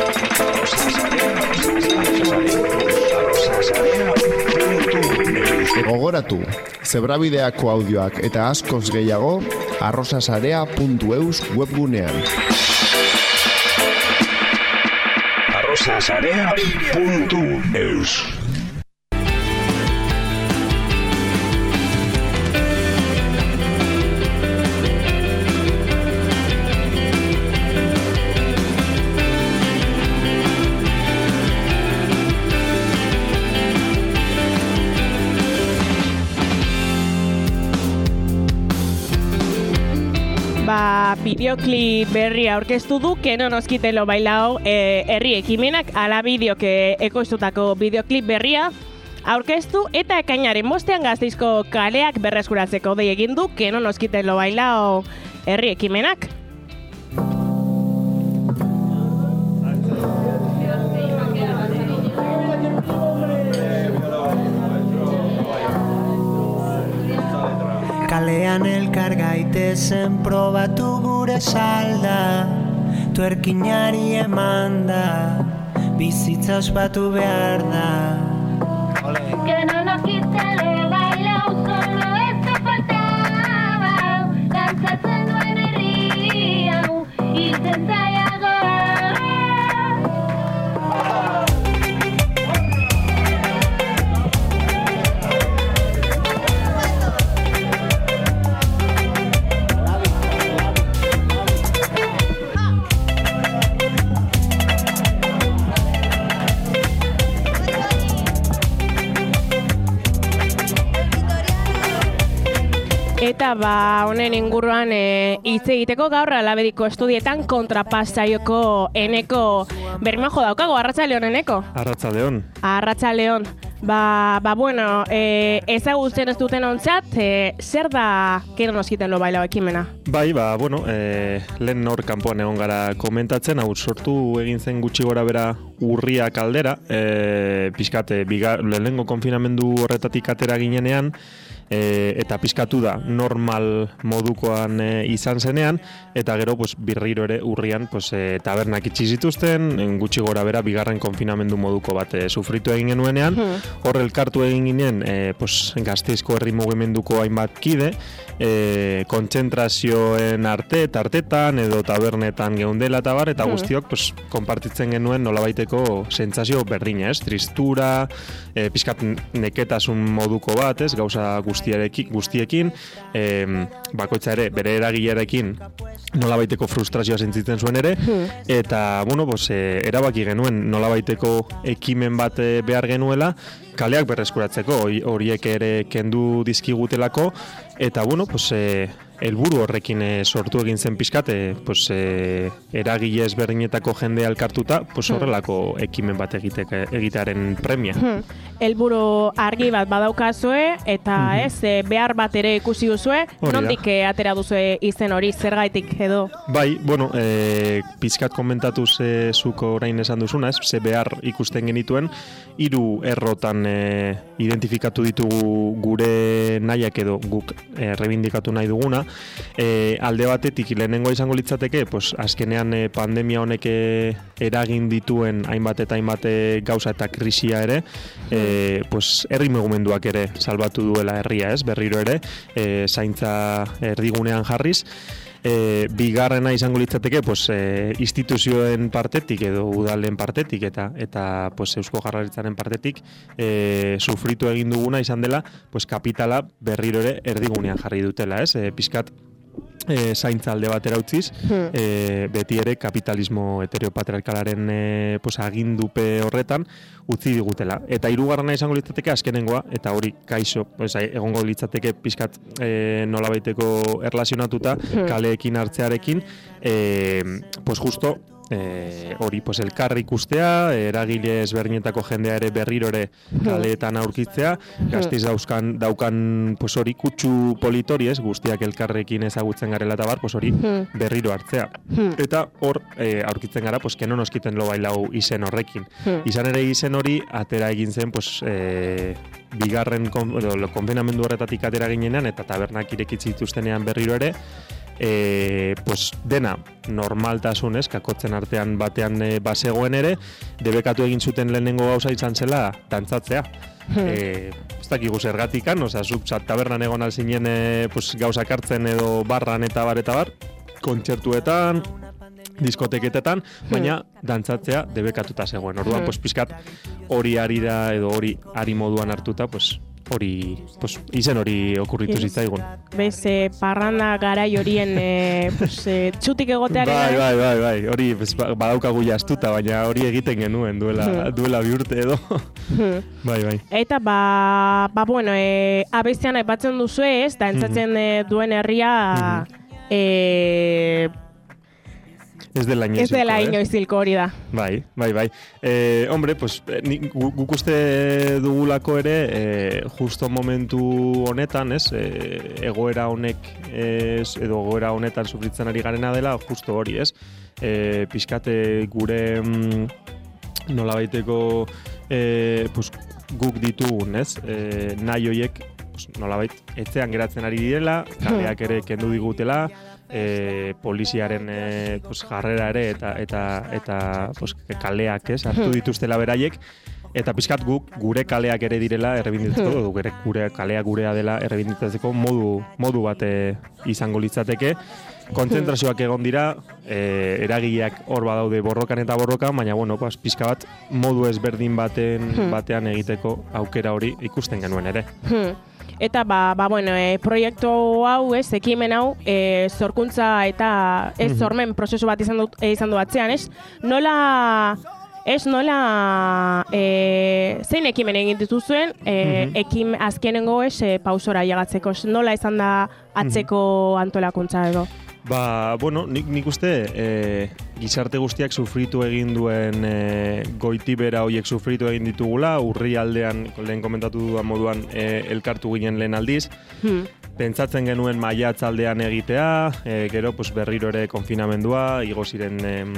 Gogoratu, zebrabideako audioak eta askoz gehiago arrosasarea.eus webgunean. arrosasarea.eus. Bideoklip berria aurkeztu du, que no nos quiten lo bailao, herri ekimenak, ala bideok ekoiztutako bideoklip berria aurkeztu, eta ekainaren 5ean Gasteizko kaleak berreskuratzeko dei egin du, que no nos quiten lo bailao herri ekimenak. Kalean elkar gaitezen probatu gure salda, tuerkinari emanda, bizitza ospatu behar da. Que no nos quiten lo bailao, solo esto faltaba, dantzatzen duen herri hau, irten zaiago. Eta honen inguruan hitz egiteko gaur Alabediko estudietan kontrapasaioko Eneko Bermejo daukago. Arratsaldeon, Eneko? Arratsaldeon. Arratsaldeon. Bueno, ezagutzen ez duten ontzat, zer da que no nos quiten lo bailao ekimena? Bai, bueno, lehen hor kanpoan egon gara komentatzen, hau sortu egin zen gutxi gora bera urria kaldera, pixkat, lehenengo konfinamendu horretatik atera ginenean, eta pizkatu da normal modukoan izan zenean, eta gero birriro ere urrian tabernak itxi zituzten, gutxi gora bera bigarren konfinamendu moduko bat sufritu egin genuenean, hor elkartu egin ginen Gasteizko herri mugimenduko hainbat kide, kontzentrazioen tartetan edo tabernetan geundela eta bar, eta guztiok konpartitzen genuen nolabaiteko sentsazio berdina, tristura, pizkat neketasun moduko bat, gauza guztiekin, bakoitza ere bere eragilearekin nolabaiteko frustrazioa sentitzen zuen ere, eta erabaki genuen nolabaiteko ekimen bat behar genuela, kaleak berreskuratzeko, horiek ere kendu dizkigutelako, eta helburu horrekin sortu egin zen pizkat, eragile ezberdinetako jendea elkartuta, horrelako ekimen bat egitearen premia. Helburu argi bat badaukazue, eta behar bat ere ikusi duzue, nondik atera duzue izen hori, zergaitik edo? Bai, pizkat komentatuz zuk orain esan duzuna, ze behar ikusten genituen, 3 errotan identifikatu ditugu gure nahiak edo guk reibindikatu nahi duguna. Alde batetik lehenengo izango litzateke, azkenean pandemia honek eragin dituen hainbat eta hainbat gauza eta krisia ere, herri mugimenduak ere salbatu duela herria, berriro ere, zaintza erdigunean jarriz. Bigarrena izango litzateke instituzioen partetik edo udalen partetik eta Eusko Jaurlaritzaren partetik sufritu egin duguna izan dela kapitala berriro ere erdigunean jarri dutela, pizkat zaintza alde batera utziz, beti ere kapitalismo heteropatriarkalaren agindupe horretan utzi digutela. Eta 3. izango litzateke azkenengoa, eta hori kaixo, egongo litzateke pizkat nolabaiteko erlazionatuta kaleekin hartzearekin, justo hori elkar ikustea, eragile ezberdinetako jendea ere berriro ere kaleetan aurkitzea, Gasteiz daukan hori kutsu politori, guztiak elkarrekin ezagutzen garela eta bar, hori berriro hartzea. Eta hor aurkitzen gara, que no nos quiten lo bailao izen horrekin. Izan ere izen hori atera egin zen bigarren konfinamendu horretatik atera ginenean eta tabernak irekitzi dituztenean berriro ere, pues dena normaltasunez, kakotzen artean batean bazegoen ere, debekatu egin zuten lehenengo gauza izan zela dantzatzea. Ez dakigu zergatikan, zuk tabernan egon alzinen pues, gauzak hartzen edo barran eta bar, kontzertuetan, diskoteketetan, baina dantzatzea debekatuta zegoen. Orduan, pues, pizkat hori arira edo hori ari moduan hartuta, pues, hori, pues, izen hori okurritu zitzaigun. Bez, parranda garai horien txutik egotearen. Bai, hori badaukagu jaztuta, baina hori egiten genuen duela bi urte edo. Bai. Eta, bueno, abestian aipatzen duzu ez, dantzatzen duen herria, Ez dela inoizilko hori da. Bai. Hombre, pues, guk uste dugulako ere, justo momentu honetan, ez, egoera honek, edo egoera honetan sufritzen ari garena dela, justo hori, ez. Pizkate gure nolabaiteko pues, guk ditugun, ez, nahi hoiek, pues, nolabait, etxean geratzen ari direla, kaleak ere kendu digutela, poliziaren pues, jarrera ere eta pues, kaleak hartu dituztela beraiek, eta pizkat guk gure kaleak ere direla errebinditzeko, gure kalea gurea dela errebinditzatzeko modu bat izango litzateke. Kontzentrazioak egon dira, eragileak hor badaude borrokan eta borrokan, baina bueno, pues, pizka bat modu ezberdin batean egiteko aukera hori ikusten genuen ere. Eta, bueno, proiektu hau, ekimen hau, zorkuntza eta sormen prozesu bat izan du atzean, ez? Nola, zein ekimen egin dituzuen, azkenengo pausora llegatzeko, nola izan da atzeko antolakuntza edo? Bueno, nik uste gizarte guztiak sufritu egin duen goitibera horiek sufritu egin ditugula, urrialdean, lehen komentatu dudan moduan, elkartu ginen lehen aldiz. Pentsatzen genuen maiatzaldean egitea, gero pues, berriro ere konfinamendua, igo ziren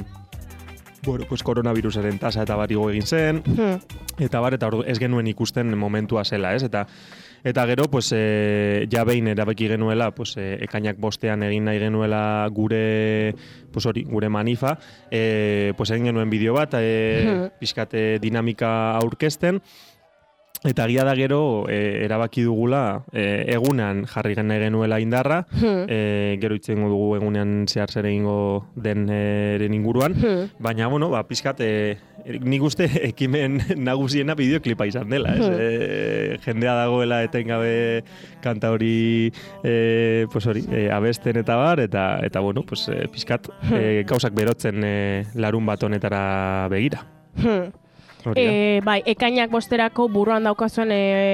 pues, koronavirusaren tasa eta barigo egin zen, eta ez genuen ikusten momentua zela, ez? Eta gero, pues, ja behin erabeki genuela, pues, ekainak bostean egin nahi genuela gure manifa, pues, egin genuen bideo bat, pixkat dinamika aurkezten, eta gia da gero erabaki dugula egunean jarri nahi genuela indarra, gero itzengo dugu egunean zehar zer egingo denren inguruan, baina, bueno, pixkat, nik uste ekimen nagusiena bideoklipa izan dela, ez? Jendea dagoela etengabe kanta hori, pues hori, abesten eta bar, eta bueno, pues, pixkat, gauzak berotzen larun bat honetara begira. Bai, ekainak bosterako buruan daukazuen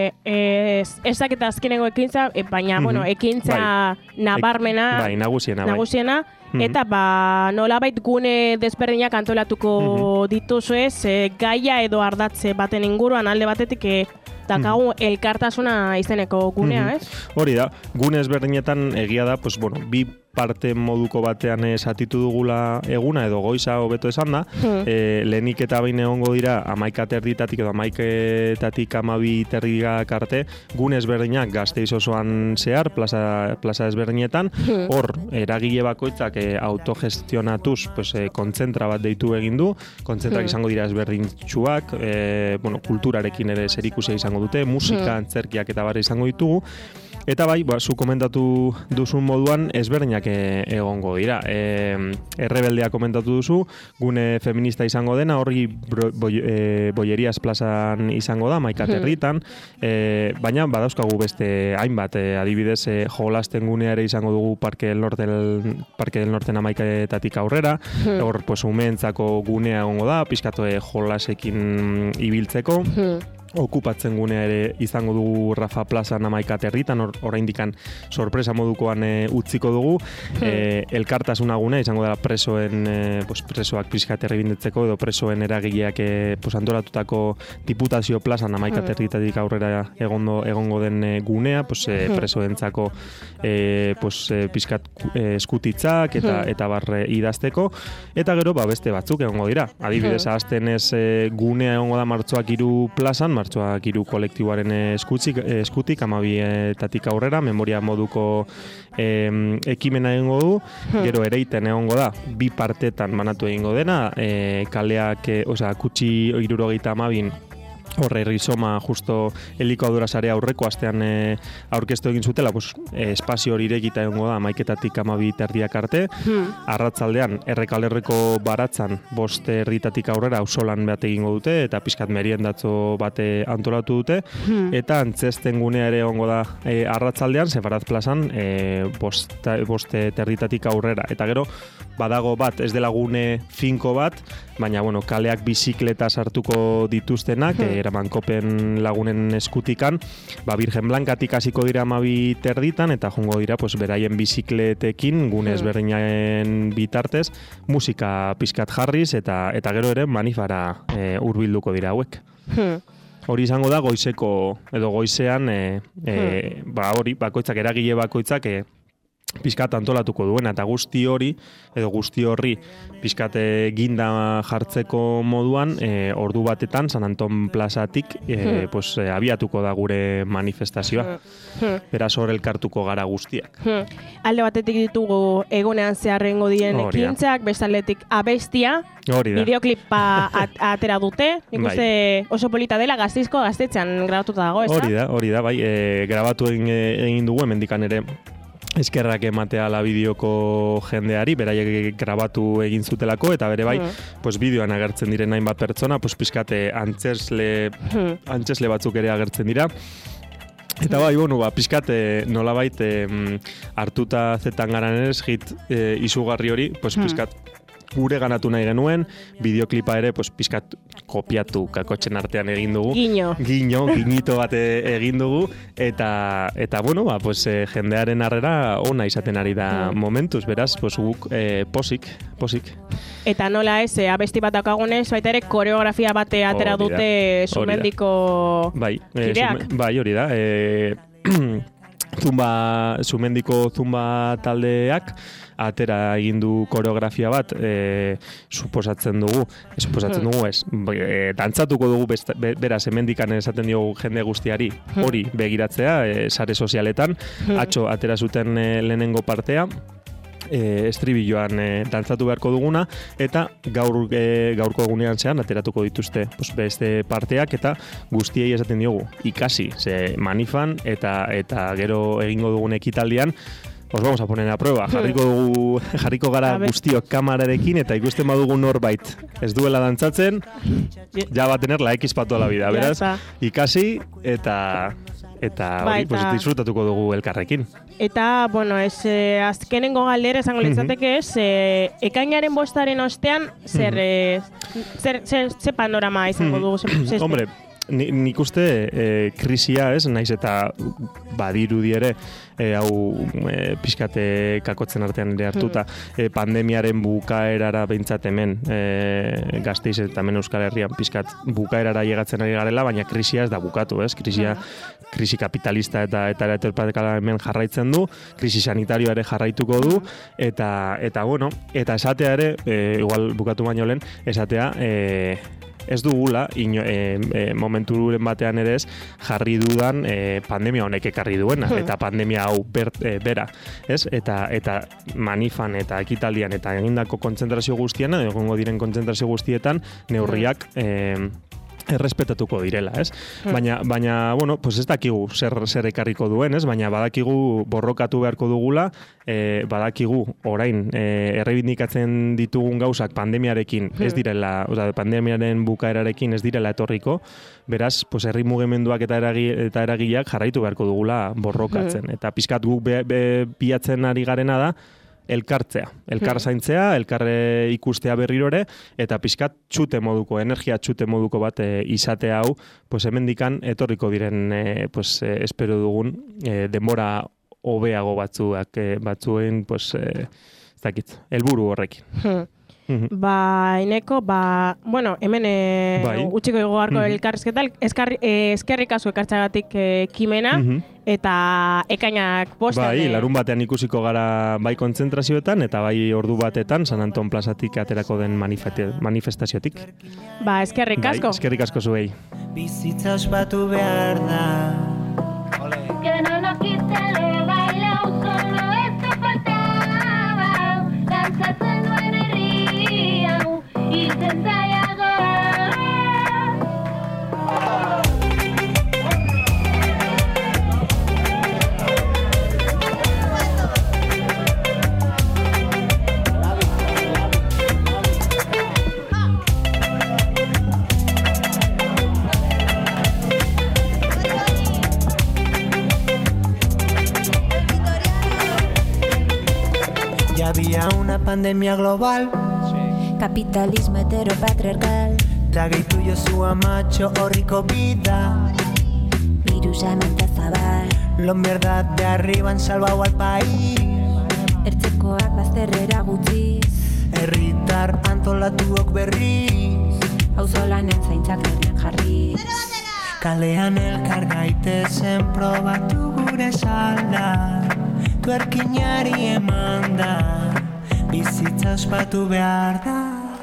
ezak eta azkenengo ekintza, baina, bueno, ekintza nabarmena, nagusiena, eta nolabait gune desberdinak antolatuko dituzu ez, gaia edo ardatze baten inguruan alde batetik dakagu elkartasuna izeneko gunea, ez? Hori da, gune ezberdinetan egia da, pues, bueno, bi parte moduko batean esatitu dugula eguna edo goiza hobeto esan da, lehenik eta behin egongo dira 11:30 edo 11:00 12:30 arte, gune ezberdinak Gasteiz osoan zehar, plaza ezberdinetan, hor eragile bakoitzak autogestionatuz, pues, kontzentra bat deitu egin du, kontzentrak izango dira ezberdintsuak, bueno, kulturarekin ere zerikusia izango dute, musika, antzerkiak eta bare izango ditugu, eta bai, zu komentatu duzun moduan ezberdinak egongo dira. Errebeldea komentatu duzu, gune feminista izango dena, horri Bollerias plazan izango da, 11:30, baina badauzkagu beste hainbat, adibidez, jolasten gunea ere izango dugu Parque del Norten 11:00 aurrera, hor pues, umeentzako gunea egongo da, pizkatu jolasekin ibiltzeko, okupatzen gunea ere izango dugu Rafa plazan 11:30, oraindikan sorpresa modukoan utziko dugu, elkartasuna gunea izango da presoen, pues, presoak pizkat errebindetzeko edo presoen eragileak pues, antolatutako Diputazio plazan 11:30 aurrera egongo den gunea, pues, presoentzako pues, pizkat eskutitzak eta barre idazteko, eta gero beste batzuk egongo dira. Adibidez, aztenez gunea egongo da martxoak 3 plazan, martxoak 3 kolektiboaren eskutik, 12-etatik aurrera, memoria moduko ekimena egingo du, gero ereiten egongo da, 2 partetan banatu egingo dena, kaleak, kutsi 72 horre rizoma justo helikadura sarea aurreko astean aurkeztu egin zutela, espazio hori irekita egongo da 11-etatik 12 arte, arratzaldean errekalerreko baratzan 5 aurrera auzolan bat egingo dute, eta pixkat meriendatzo bate antolatu dute, eta antzesten gunea ere egongo da arratzaldean, Sefaraz plazan 5 aurrera, eta gero badago bat, ez dela gune finko bat, baina kaleak bizikleta sartuko dituztenak, eraman kopen lagunen eskutikan, Virgen Blankatik hasiko dira 12 eta jongo dira beraien bizikletekin gune ezberdinen bitartez musika pizkat jarriz eta gero ere manifara hurbilduko dira hauek. Hori izango da goizeko edo goizean hori bakoitzak eragile bakoitzak pizkat antolatuko duena, eta guzti horri pizkat ginda jartzeko moduan ordu batetan San Anton plazatik abiatuko da gure manifestazioa. Beraz hor elkartuko gara guztiak. Alde batetik ditugu egunean zeharrengo diren ekintzak, bestaldetik abestia, bideoklipa atera dute, ikuste oso polita dela, Gasteizko gaztetxean grabatuta dago, ez da? Hori da, bai, grabatu egin dugu, hemendikan ere eskerrak ematea la bideoko jendeari, beraiek grabatu egin zutelako, eta bere bai, bideoan agertzen diren hainbat pertsona, pizkate antzesle batzuk ere agertzen dira. Eta bai, pizkat nolabait hartuta zetan garan ere, hit izugarri hori, pizkat gure ganatu nahi genuen, bideoklipa ere pizkat kopiatu kakotxen artean egin dugu. Guiñito bat egin dugu, eta jendearen harrera ona izaten ari da momentuz, beraz, guk posik. Eta nola ez, abesti bat daukagunez, baita ere koreografia bate atera dute Zumendiko kideak. Bai, hori da. Zumendiko Zumba taldeak atera egin du koreografia bat, suposatzen dugu ez, dantzatuko dugu beraz hemendikan esaten diogu jende guztiari hori begiratzea, sare sozialetan, atzo atera zuten lehenengo partea, estribilloan dantzatu beharko duguna, eta gaurko egunean zean ateratuko dituzte beste parteak, eta guztiei esaten diogu ikasi, ze manifan eta gero egingo dugun ekitaldian os vamos a poner a prueba. Jarriko gara guztiok kamararekin, eta ikusten badugu norbait ez duela dantzatzen, ja va a tener la X para toda la vida, beraz, ikasi eta hori, disfrutatuko dugu elkarrekin. Eta, azkenengo galdera esango litzateke ez, ekainaren 5 ostean, ze panorama izango dugu? Hombre, nik uste krisia ez, naiz eta badirudi ere, hau pixkate kakotzen artean ere hartuta, pandemiaren bukaerara behintzat hemen Gasteiz eta hemen Euskal Herrian pixkat bukaerara llegatzen ari garela, baina krisia ez da bukatu, ez? Krisi kapitalista eta heteropatriarkala hemen jarraitzen du, krisi sanitario ere jarraituko du, eta esatea ere, igual bukatu baino lehen, esatea, ez dugula, momenturen batean ere ez, jarri dudan pandemia honek ekarri duena, eta pandemia hau bera, ez? Eta manifan eta ekitaldian eta egindako kontzentrazio guztian, egongo diren kontzentrazio guztietan, neurriak errespetatuko direla, ez? Baina ez dakigu zer ekarriko duen, ez? Baina badakigu borrokatu beharko dugula, badakigu orain errebindikatzen ditugun gauzak pandemiarekin ez direla, pandemiaren bukaerarekin ez direla etorriko, beraz, herri mugimenduak eta eragileak jarraitu beharko dugula borrokatzen. Eta pizkat guk bilatzen ari garena da, elkar zaintzea, elkar ikustea berrirore, eta pizkat energia txute moduko bat izatea hau, hemendikan etorriko diren, espero dugun, denbora hobeago batzuen, ez dakit, helburu horrekin. Eneko, hemen utxiko gogarko elkarrizketa, eskerrik asko ekartzagatik ekimena, eta ekainak 5. Larun batean ikusiko gara bai kontzentrazioetan, eta bai ordu batetan San Anton plazatik aterako den manifestaziotik. Eskerrik asko. Eskerrik asko zuei. bizitza ospatu behar da. Que no nos quite lo bailao, solo esto faltaba. Dantzatzen duen herri hau, hiltzen zaiago. Ya había una pandemia global, Capitalismo heteropatriarcal, da gehitu jozua macho horri COVID-a. virusa mentazabal, Lo mierda de arriba han salvado al país. ertzekoak bazterrera gutxiz, Herritar antolatuok berriz, auzolanen zaintzak herrian jarriz. kalean elkar gaitezen probatu gure salda. Tuerkinari eman da, bizitza ospatu behar da.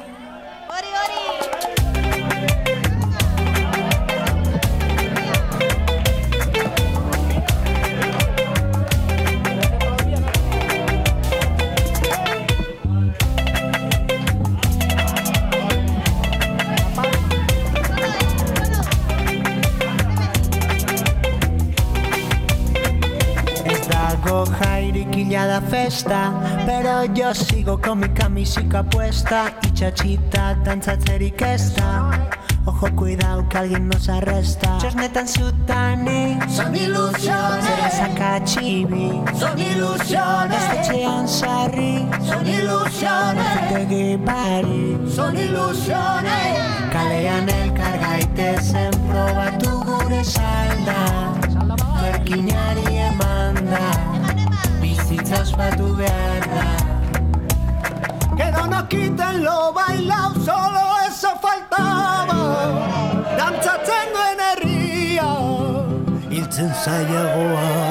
Jairik da festa, pero yo sigo con mi camisica puesta. Y chachita dantzatzerik ez da. Ojo, cuidado que alguien nos arresta. Txosnetan zutani, son ilusiones. Zera sakatxibi, son ilusiones. Estetxean sarri, son ilusiones. Zutegi bari, son ilusiones. Kalean elkar gaitezen probatu gure salda. Berkinari emanda, bizitza ospatu behar da. Que no nos quiten lo bailao, solo eso faltaba. Dantzatzen duen herria, hiltzen zaiagoa.